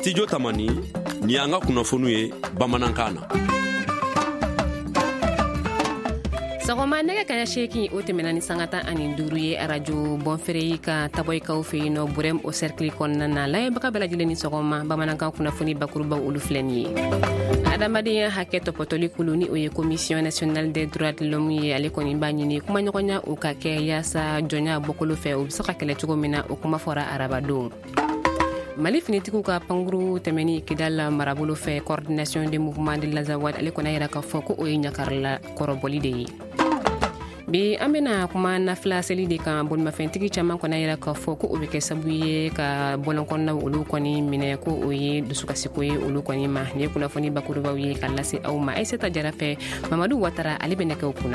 Studio Tamani ni anga kunafonu ye Bamanankan na. Sagoma nega kaya sheki o temena ni sangata ani duru ye radio bonfere ka taboy ka o fe no burem o cercle konna na lay baka bela jile ni sagoma Bamanankan kunafoni bakuruba ulu fleni adamadiya haketo potoli kuluni o ye commission nationale des droits de l'homme ye ale koni banyini kuma nyokonya o ka ke yasa jonya bokolo fe o saka kele tugo mina o kuma fora arabado Mali finitiku ka panguru temeni kidal marabulo fe coordination des mouvements de l'Azawad ale kona yara ka foko o nyakarla koroboli de bi amena kuma na flaseli de kan bon ma fentiki chama kona yara ka foko o beke sabuye ka bolon konna ulu koni mine ko o ye dusuka sikoye ulu koni ma ne kuna foni bakuru ba wiye kalasi au ma ay seta jarafe Mamadou Ouattara ali beneke okuna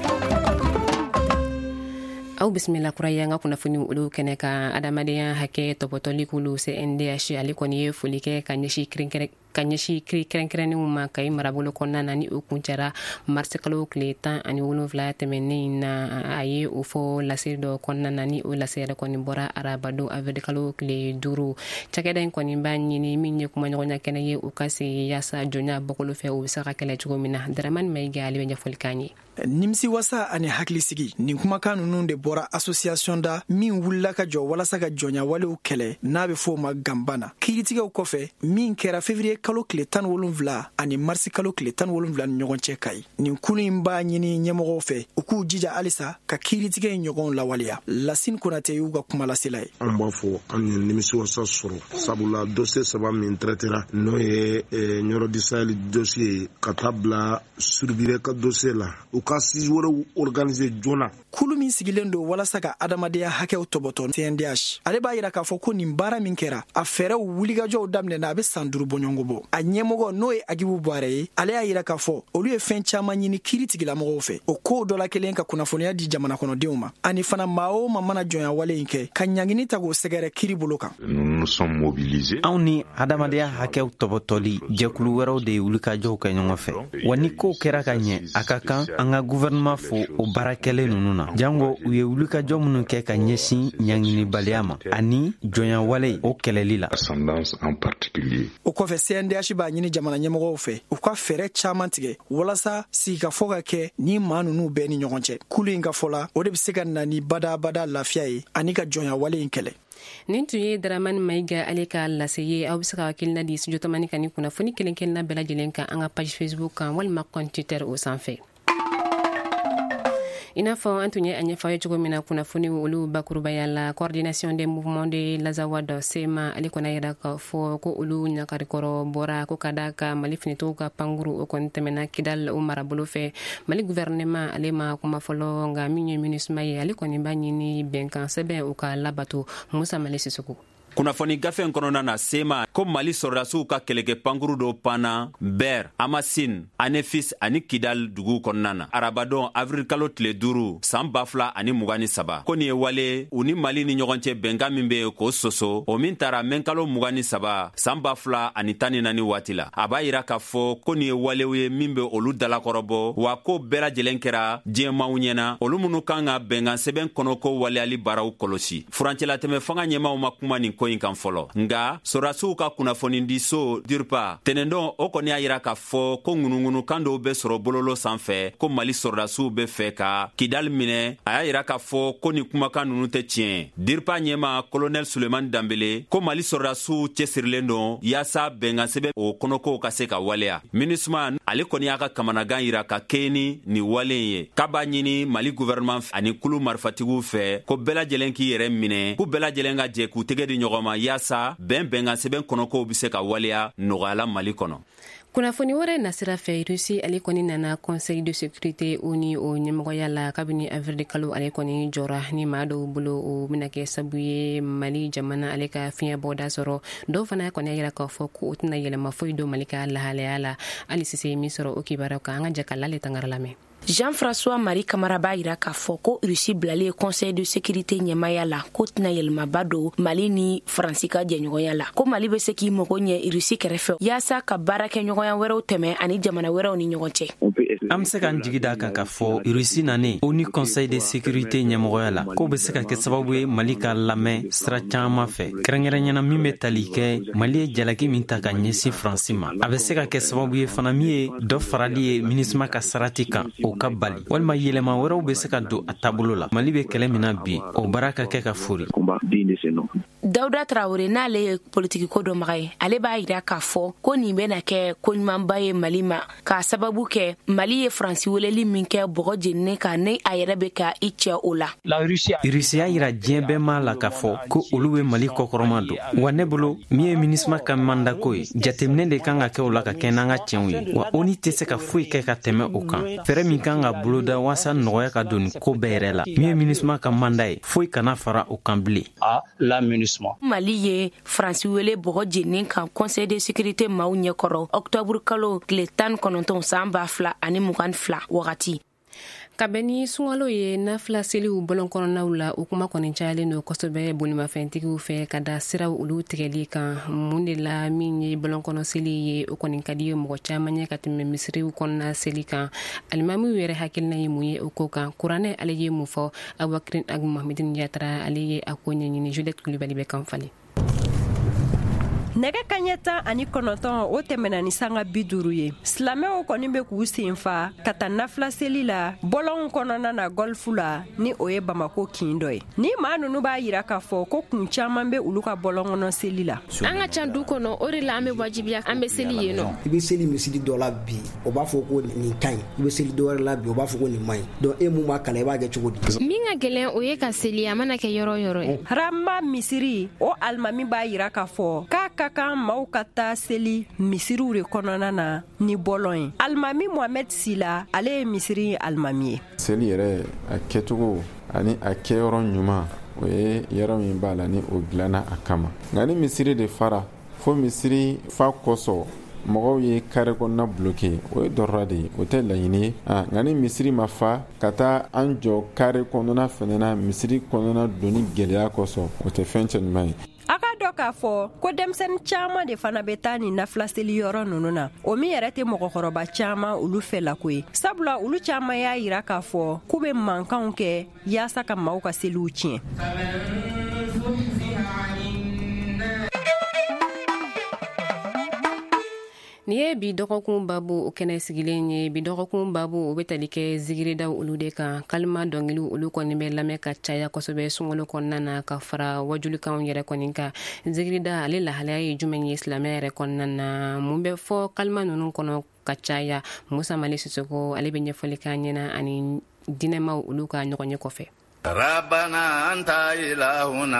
au bismillah kurayanga kuna funi ulu keneka adamadeya hake topotoli kulu CNDH alikoni fulike kanyeshi krenkere uma kai marabulo konna nani ukunchara marsekalo kleta ani wolofla temeni na aye ufo lasido konna nani o lasere koni bora arabado avedekalo kle duru chakeda koni banyini minye kumanyonya kenaye ukasi yasa jonya bokolo fe o saka kele chugomina draman maiga ali benja folikani nimsi wasa ani haklisigi nin kuma kanu nunde bora association da min wulla ka jo wala saka jonya wale u kele na be fo ma gambana kiritiga u kofe min kera février kalo kle tan wolonvla ani marsi kalo kle tan wolonvla nyogon che kai nin kunu imba nyini nyemogo fe uku jija alisa ka kiritiga nyogon la walia lasin kunate yuga kuma la silai amba fo ani nimsi wasa soro sabula dossier saba min traitera no ye nyoro disali dossier katabla surbire ka dossier la kasi woro organiser jona kulu min sigilendo wala saka adamadeya hakew toboton CNDH ale ba yira ka fo ko nin bara min kera a fere wuliga jo damne na be sanduru bonyongo bo a nyemogo no e agibu bare ale ya yira ka fo olu e fen chama nyini kiritigila mo fe o ko dola kelen ka kunafoniya di jamana kono deuma ani fana mao mamana jonya wale inke kanyangini tago segere kiri boloka nous sommes mobilisés awni adamadeya hakew tobotoli jekulu wero de wulika jo ka nyongo fe wani ko kera kanye akaka anga gouvernement fo o barakele nununa jango uye wulika jomunu ke ka nyesi nyangini baliama ani jonya wale o kelelila ascendance en particulier o ko fe CNDH ba nyini jamana nyemogo fe o ko fere chamantige wala sa si ka foga ke ni manunu be ni nyogonche kulu inga fola o de bisega nani bada lafiaye ani ka jonya wale inkele nintuye draman maiga aleka laseye au bisaka wakilna di studio tamani kani kuna funi kelenkelna bela jelenka anga page Facebook kan wal ma compte Twitter au sanfe inafo antunye anyefaye chugomina kuna funi ulu bakuruba ya la coordination des mouvements de l'Azawad sema alikona yada ka fo ko ulu nyakarikoro bora ko kadaka malifini toka panguru o kontemena kidal umara bulufe mali gouvernement alema kuma folo nga minye munismaye alikoni banyini benkan sebe uka labatu Musa Malesi Soko kunafoni gafe nkonona na sema ko Mali sorrasu ka keleke panguru do pana ber amasin anefis ani kidal dugu konnana arabadon avril kalo tle duru sambafla ani mugani saba ko ni wale uni Mali ni nyogonche benga mimbe ko soso o min tara menkalo mugani saba sambafla ani tani nani watila abayira ka fo ko ni wale we mimbe olu dala korobo wa ko bera jelenkera jema unyena olu munu kanga benga seben konoko wale ali barau kolosi furancela teme fanga nyema o makuma ni ko inkan folo nga sorasu ka kunafoni ndiso dirpa tenendo okoni ayira ka fo ko ngunungunu kando be soro bololo sanfɛ ko Mali sorasu be fɛ ka kidal mine ayira ka fo ko ni kumakan nunu te tiɲɛ dirpa nyema colonel Suleiman Dambele ko Mali sorasu cɛsirilen yasa benga sebe o konoko ka se ka waleya MINUSMA ale koni aka kamanagan yira ka keni ni wale ye kaba ɲini Mali gouvernement ani kulu marifatigiw fɛ ko bɛɛ lajɛlen k'i yɛrɛ minɛ ko bɛɛ lajɛlen ka jɛ k'u tɛgɛ di ɲɔgɔn ma yasa benga seben konoko bi se ka waleya nɔgɔyala Mali kɔnɔ kunafoni wore nasira fe Russie alikoni nana conseil de sécurité uni o nyemoya la kabini avril kalo alikoni jora ni mado bulo o minake sabuye Mali jamana alika fiya boda soro do fana koni yira ka fo ku utna yele mafoido malika la hale ala ali sise misoro okibara ka anga jakala le tangaralame Jean-François Marie Camara b'a yira k'a fɔ ko Russie bilalen Conseil de sécurité ɲɛmaya la ko tɛna yɛlɛmaba don Mali ni Faransi ka jɛɲɔgɔnya la ko Mali bɛ se k'i mago ɲɛ Russie kɛrɛfɛ yaasa ka baarakɛɲɔgɔnya wɛrɛw tɛmɛ ani jamana wɛrɛw ni ɲɔgɔn cɛ. An bɛ se k'an jigi da kan k'a fɔ Russie nanen o ni Conseil de sécurité ɲɛmɔgɔya la ko bɛ se ka kɛ sababu ye Mali ka lamɛn sira caman fɛ kɛrɛnkɛrɛnyana min bɛ tali kɛ Mali ye jalaki min ta ka ɲɛsin Faransi ma a bɛ se ka kɛ sababu ye fana min ye dɔ farali ye MINUSMA ka sarati kan o ka bali walima yɛlɛma wɛrɛw bɛ se ka don a taabolo la Mali bɛ kɛlɛ min na bi o baara ka kɛ ka fori. Dawuda Traoré n'ale ye politiki ko dɔnbaga ye ale b'a yira k'a fɔ ko nin bɛna kɛ koɲumanba ye Mali ma k'a sababu kɛ Mali ye Faransi weleli min kɛ bɔgɔ jeninen kan ne a yɛrɛ bɛ ka I cɛ o la. Russie y'a yira diɲɛ bɛɛ ma la k'a fɔ ko olu bɛ Mali kɔkɔrɔma don wa ne bolo min ye MINUSMA ka mandako ye jateminɛ de kan ka kɛ o la ka kɛ n'an ka tiɲɛw ye wa ONU tɛ se ka foyi kɛ ka tɛmɛ o kan fɛrɛ min kan ka boloda waasa nɔgɔya ka don ko bɛɛ yɛrɛ la min ye MINUSMA ka manda ye foyi kana fara o kan bilen. Mali ye Faransi wele bɔgɔ jeninen kan Conseil de sécurité maaw ɲɛkɔrɔ octobre kalo tile 19 san 2022 wagati. Kabeni sunkalo ye nafila seliw bolon kɔnɔnaw la o kuma kɔni cayalen don kosɛbɛ bolimafɛntigiw fɛ ka da siraw olu tigɛli kan mun de la min ye bolon kɔnɔ seli ye o kɔni ka di ye mɔgɔ caman ye ka tɛmɛ misiriw kɔnɔna seli kan alimamiw yɛrɛ hakilina ye mun ye o ko kan kuranɛ ale ye mun fɔ Abubakar Ag Mohamedin Jatara ale ye a ko ɲɛɲini Juliette Kulibali bɛ kan falen. Nɛgɛ kaɲɛ 19 o tɛmɛna ni sanga 50 ye silamɛw kɔni bɛ k'u senfa ka taa nafila seli la bɔlɔnw kɔnɔna na golfu la ni o ye Bamako kin dɔ ye ni maa nunu b'a yira k'a fɔ ko kun caman bɛ olu ka bɔlɔn kɔnɔ seli la an ka ca du kɔnɔ o de la an bɛ wajibiya an bɛ seli yen nɔ I bɛ seli misiri dɔ la bi o b'a fɔ ko nin kaɲi I bɛ seli dɔ wɛrɛ la bi o b'a fɔ ko nin maɲi donc e mun b'a kala I b'a kɛ cogo di min ka gɛlɛn o ye ka seli a mana kɛ yɔrɔ yɔrɔ ye Rama misiri o alimami b'a yira k'a fɔ k'a ka kan maaw ka taa seli misiriw de kɔnɔna na ni bɔlɔn ye alimami Mohamed Sila ale ye misiri alimami ye seli yɛrɛ a kɛcogo ani a kɛyɔrɔ ɲuman o ye yɔrɔ min b'a la ni o dilanna a kama nka ni misiri de fara fo misiri fa kɔsɔ mɔgɔw ye kare kɔnɔna bloqué o ye dɔrɔra de ye o tɛ laɲini ye nka ni misiri ma fa ka taa an jɔ kare kɔnɔna fɛnɛ na misiri kɔnɔna doni gɛlɛya kɔsɔ o tɛ fɛn cɛ ɲuman ye a ka dɔ k'a fɔ ko denmisɛnnin caman de fana bɛ taa ni nafila seli yɔrɔ ninnu na o min yɛrɛ tɛ mɔgɔkɔrɔba caman olu fɛ la ko ye sabula olu caman y'a yira k'a fɔ k'u bɛ mankanw kɛ yaasa ka maaw ka seliw tiɲɛ Ni ye bi dɔgɔkun babu o kɛnɛ sigilen ye bi dɔgɔkun babu o bɛ tali kɛ zigiridaw olu de kan kalima dɔnkiliw olu kɔni bɛ lamɛn ka caya kosɛbɛ sunkalo kɔnɔna na ka fara wajulikanw yɛrɛ kɔni kan zigirida ale lahalaya ye jumɛn ye silamɛ yɛrɛ kɔnɔna na mun bɛ fɔ kalima ninnu kɔnɔ ka caya Musa Mali Sisoko ale bɛ ɲɛfɔli k'an ɲɛna ani dinɛmaw olu ka ɲɔgɔn ye kɔfɛ Rabbana anta ilahuna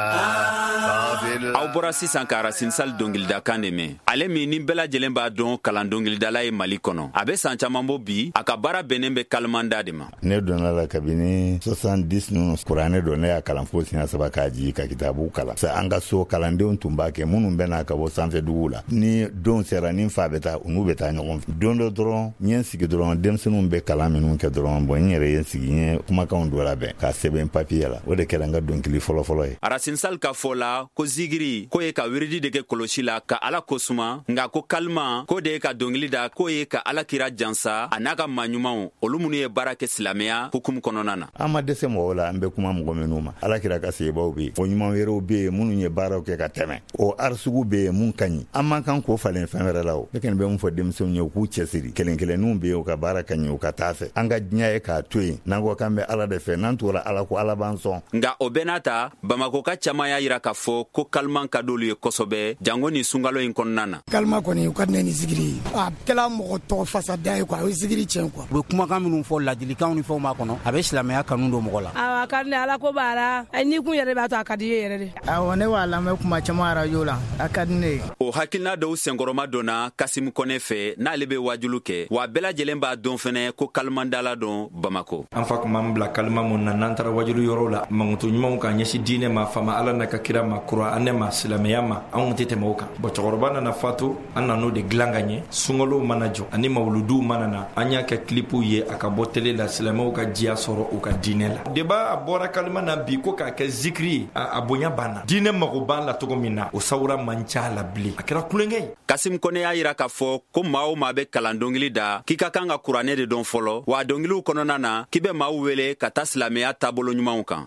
aw bɔra sisan ka Racine Sall dɔnkilida kan de mɛn ale min ni bɛɛ lajɛlen b'a dɔn kalan dɔnkilidala ye Mali kɔnɔ a bɛ san caman bɔ bi a ka baara bɛnnen bɛ kalimanda de ma ne donna la kabini 70 ninnu kuranɛ don ne y'a kalan fo siɲɛ 3 k'a jigi ka kitabu kalan sa an ka so kalandenw tun b'a kɛ minnu bɛ n'a ka bɔ sanfɛ dugu la ni don sera ni fa bɛ taa u n'u bɛ taa ɲɔgɔn fɛ don dɔ dɔrɔn n ye sigi dɔrɔn denmisɛnninw bɛ kalan minnu kɛ dɔrɔn n yɛrɛ ye sigi n ye kumakanw dɔ labɛn ka sɛbɛn papiye la o de kɛra n ka dɔnkili fɔlɔfɔlɔ ye Racine Sall ka fɔ la ko zigiri ko ye ka wiridi de kɛ kɔlɔsi la ka ala ko suma nka ko kalima ko de ye ka dɔnkili da ko ye ka ala kira jansa a n'a ka maaɲumanw olu minnu ye baara kɛ silamɛya hukumu kɔnɔna na an ma dɛsɛ mɔgɔw la an bɛ kuma mɔgɔ minnu ma ala kira ka sebaw bɛ yen o ɲuman wɛrɛw bɛ yen minnu ye baaraw kɛ ka tɛmɛ o arisugu bɛ yen mun ka ɲi an man kan k'o falen fɛn wɛrɛ la o ne kɔni bɛ mun fɔ denmisɛnw ye u k'u cɛsiri kelen kelenninw bɛ yen u ka baara ka ɲi u ka taa fɛ an ka diɲɛ ye k'a to yen n'an ko k'an bɛ ala de fɛ n'an tora ala ko ala b'an sɔn nga o bɛɛ n'a ta Bamako ka caman y'a yira k'a fɔ ko kaliman ka d'olu ye kosɛbɛ jango ni sunkalo in kɔnɔna na kalima kɔni u ka di ne ni zigiri a kɛla mɔgɔ tɔgɔ fasada ye quoi o ye zigiri tiɲɛ quoi u bɛ kumakan minnu fɔ ladilikanw ni fɛnw b'a kɔnɔ a bɛ silamɛya kanu don mɔgɔ la a ka di ne ala ko b'a la ni kun yɛrɛ b'a to a ka di ye yɛrɛ de. awɔ ne b'a lamɛn kuma caman radio la a ka di ne ye. o hakilina dɔw senkɔrɔma donna Kasimu Kɔnɛ fɛ n'ale bɛ wajulu kɛ wa bɛɛ lajɛlen b'a dɔn fɛnɛ ko kalimandala dɔn Bamako. an fa kuma bila kalima mun na n'an taara wajulu yɔrɔ la mankutu ɲumanw ka ɲɛsin diinɛ ma fama ala n'a ka kira ma kuranɛ ma silamɛya ma anw tɛ tɛmɛ o kan. bɔn cɛkɔrɔba nana fatu an nan'o de dilan ka ɲɛ sunkalow mana jɔ ani mawuluduw mana na an y'a kɛ kilipuw ye a ka bɔ tele la silamɛw ka diya sɔrɔ u ka diinɛ la. deba a bɔra kalima na bi ko k'a kɛ zikiri ye a bonya banna diinɛ mago b'an la cogo min na o sawura man ca la bilen a kɛra kulonkɛ ye. Kasimu Kɔnɛ y'a yira k'a fɔ ko maa o maa bɛ kalan dɔnkili da k'i ka kan ka kuranɛ de dɔn fɔlɔ wa dɔnkiliw kɔnɔna na k'i bɛ maaw wele ka taa silamɛya taabolo ɲumanw kan.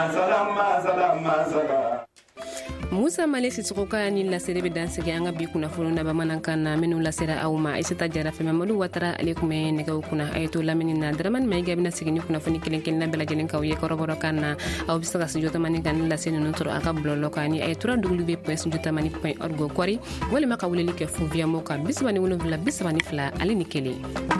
Musa Male Sisoko ka ni lasere be dansigi an ka bi kunnafoni na bamanankan na minnu lasera aw ma Aisata Jara fɛ Mamadu Watara ale kun bɛ nɛgɛw kunna a ye to lamini na Dramane Mayiga bɛna sigi ni kunnafoni kelen-kelen na bɛɛ lajɛlen k'aw ye kɔrɔbɔrɔ kan na aw bɛ se ka studio tamani kan ni lase ninnu sɔrɔ a ka bulɔlɔ kan ni a ye tura www.studiotamani.org kɔri walima ka weleli kɛ fu via mo kan 37 32 ale ni kelen.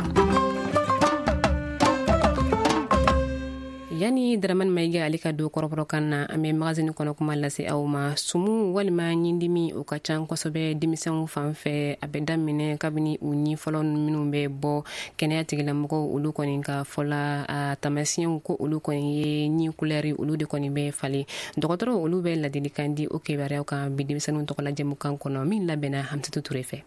Yani Dramane Mayiga ale ka do kɔrɔbɔrɔ kan na an bɛ magazine kɔnɔ kuma lase aw ma sumu walima ɲindimi o ka ca kosɛbɛ denmisɛnw fan fɛ a bɛ daminɛ kabini u ɲi fɔlɔ minnu bɛ bɔ kɛnɛya tigilamɔgɔw olu kɔni ka fɔla a tamasiyɛnw ko olu kɔni ye ɲi kulɛri olu de kɔni bɛ falen dɔgɔtɔrɔ olu bɛ ladilikan di o kibaruyaw kan bi denmisɛnninw tɔgɔ la jɛmukan kɔnɔ min labɛnna Hamsatu Ture fɛ.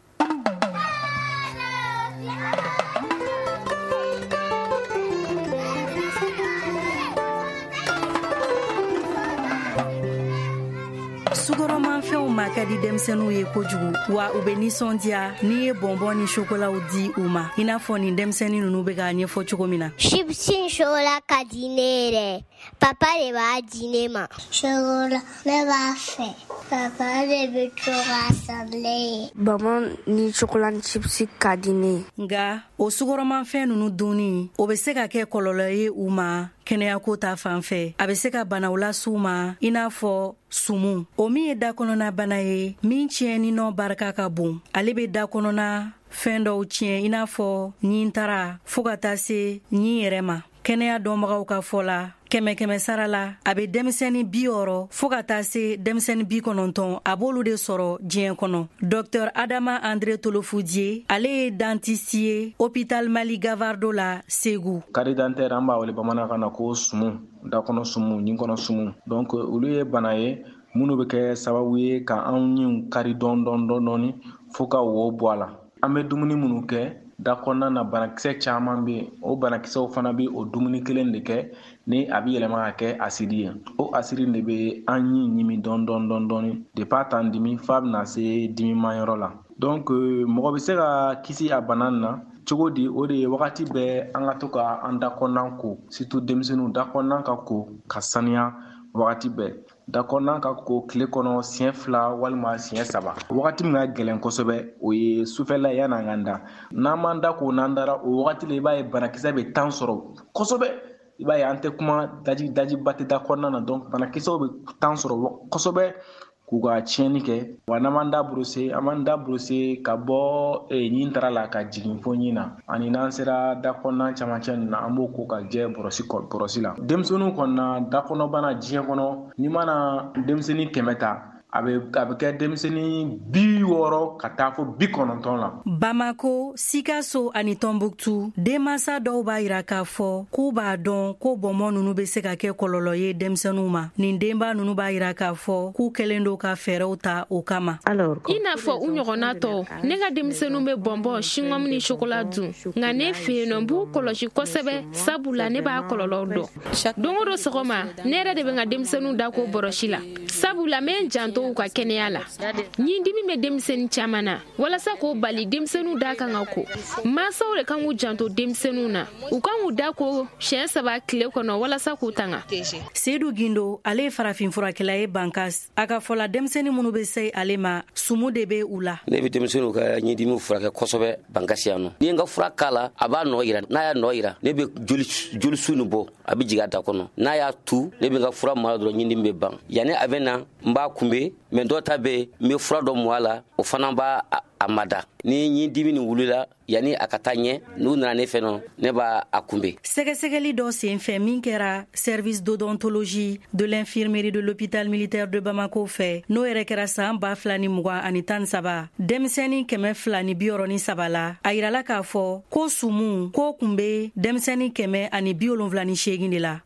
sugɔrɔmafɛnw ma ka di denmisɛnninw ye kojugu wa u bɛ nisɔndiya n'i ye bɔnbɔn ni shokolaw di u ma i n'a fɔ nin denmisɛnnin ninnu bɛ k'a ɲɛfɔ cogo min na. Chipsi shokola ka di ne yɛrɛ papa de b'a di ne ma. Shokola ne b'a fɛ papa de bɛ to k'a san ne ye. Bama ni shokola ni chipsi ka di ne ye. Nka o sugɔrɔmafɛn ninnu dunni o bɛ se ka kɛ kɔlɔlɔ ye u ma kɛnɛyako ta fan fɛ a bɛ se ka banaw las'u ma i n'a fɔ sumu o min ye da kɔnɔna bana ye min tiɲɛni nɔ barika ka bon ale bɛ da kɔnɔna fɛn dɔw tiɲɛ i n'a fɔ ɲintara fɔɔ ka taa se ɲin yɛrɛ ma kɛnɛya dɔnbagaw ka fɔ la kɛmɛ sara la a bɛ denmisɛnnin 60 fɔɔ ka taa se denmisɛnnin 90 a b'olu de sɔrɔ diɲɛ kɔnɔ. Dr Adama André Tolofudiye ale ye dentiste ye hôpital Mali Gavardo la Segu. Kari dentaire an b'a wele bamanankan na ko sumu da kɔnɔ sumu ɲin kɔnɔ sumu donc olu ye bana ye minnu bɛ kɛ sababu ye ka anw ɲinw kari dɔɔni fo ka wo bɔ a la. An bɛ dumuni minnu kɛ da kɔnɔna na banakisɛ caman bɛ yen o banakisɛw fana bɛ o dumuni kelen de kɛ ni a bɛ yɛlɛma ka kɛ asidi ye o asidi de bɛ an ɲimi dɔɔni depuis a t'an dimi f'a bɛna se dimimayɔrɔ la donc mɔgɔ bɛ se ka kisi a bana na cogo di o de ye wagati bɛɛ an ka to ka an da kɔnɔna ko surtout denmisɛnninw da kɔnɔna ka ko ka saniya wagati bɛɛ da kɔnɔna ka ko tile kɔnɔ siɲɛ 2 walima siɲɛ 3 wagati min ka gɛlɛn kosɛbɛ o ye sufɛla yan'an ka da n'an m'an da ko n'an dara o wagati la i b'a ye banakisɛ bɛ temps sɔrɔ kosɛbɛ i b'a ye an tɛ kuma dajiba tɛ da kɔnɔna na donc banakisɛw bɛ temps sɔrɔ kosɛbɛ k'u ka tiɲɛni kɛ wa n'an m'an da brosse ka bɔ ɲin tara la ka jigin fo ɲin na ani n'an sera da kɔnɔna camancɛ ninnu na an b'o ko ka jɛ bɔrɔsi la denmisɛnninw kɔnɔna da kɔnɔbana diɲɛ kɔnɔ n'i mana denmisɛnnin 100 ta a bɛ kɛ denmisɛnnin 60 ka taa fo 90 la. Bamako, Sikaso ani Tombouctou denmansa dɔw b'a yira k'a fɔ k'u b'a dɔn ko bɔnbɔn ninnu bɛ se ka kɛ kɔlɔlɔ ye denmisɛnninw ma nin denba ninnu b'a yira k'a fɔ k'u kɛlen don ka fɛɛrɛw ta o kama. I n'a fɔ u ɲɔgɔnna tɔ ne ka denmisɛnninw bɛ bɔnbɔn chewing-gum ni chocolat dun nka ne fɛ yen nɔ n b'u kɔlɔsi kosɛbɛ sabula ne b'a kɔlɔlɔw dɔn don o don sɔgɔma ne yɛrɛ de bɛ n ka denmisɛnninw da ko bɔrɔsi la sabula n bɛ n janto u ka kɛnɛya la ɲindimi bɛ denmisɛnnin caman na walasa k'o bali denmisɛnninw da kan ka ko mansaw de kan k'u janto denmisɛnninw na u kan k'u da ko siɲɛ 3 tile kɔnɔ walasa k'u tanga. Seydou Gindo ale ye farafin furakɛla ye Bankas a ka fɔla denmisɛnnin minnu bɛ se ale ma sumu de bɛ u la. Ne bɛ denmisɛnninw ka ɲindimi furakɛ kosɛbɛ Bankas yan nɔ ni n ka fura k'a la a b'a nɔ yira n'a y'a nɔ yira ne bɛ joli su nin bɔ a bɛ jigin a da kɔnɔ n'a y'a tu ne bɛ n ka fura mara dɔrɔn ɲindimi bɛ ban yanni a bɛ na n b'a kunbɛn ye mɛ dɔ ta be n be fura dɔ mu a la o fana b'a a mada ni ɲi dimi ni wulila yani a ka taa ɲɛ n'u nana ne fɛ nɔ ne b'a a kunbe. Sɛgɛsɛgɛli dɔ sen fɛ min kɛra service d'odontologie de l'infirmerie de l'hôpital militaire de Bamako fɛ n'o yɛrɛ kɛra san 2023 denmisɛnnin 273 la a yirala k'a fɔ ko sumu ko kun be denmisɛnnin 178 de la.